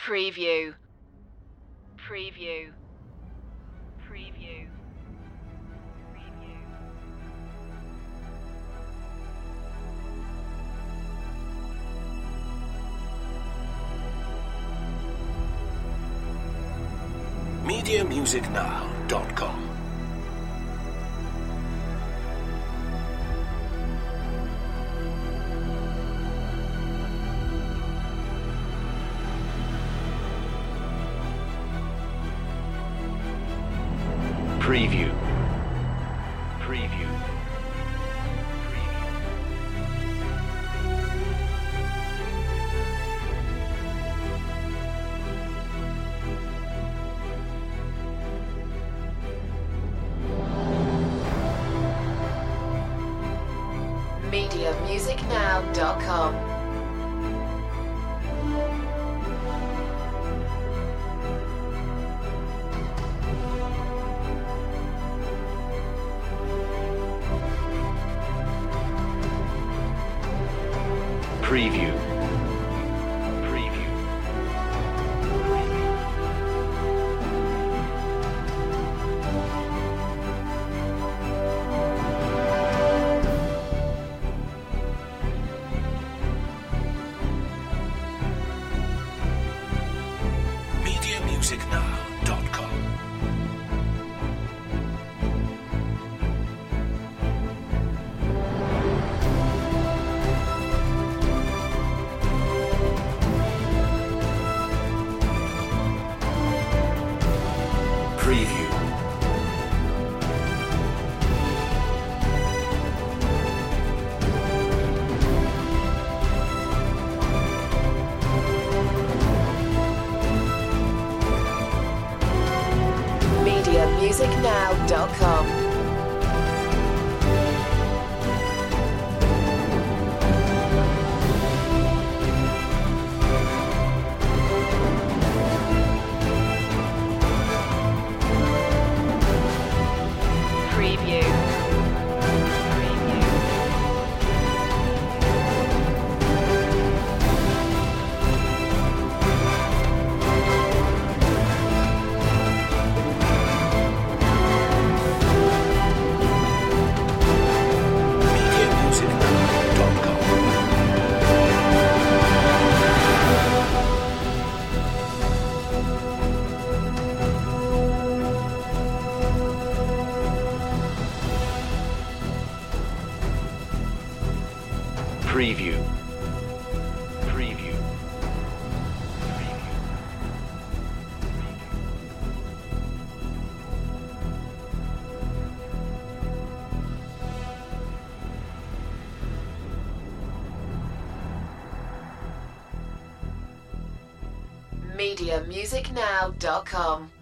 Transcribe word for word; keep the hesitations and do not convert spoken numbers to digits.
Preview. Preview. Preview. Preview. media music now dot com. Preview. Preview. media music now dot com. Preview. Preview. media music now dot com. Preview. media music now dot com. Preview. Preview. media music now dot com. Preview. Preview. Preview. media music now dot com.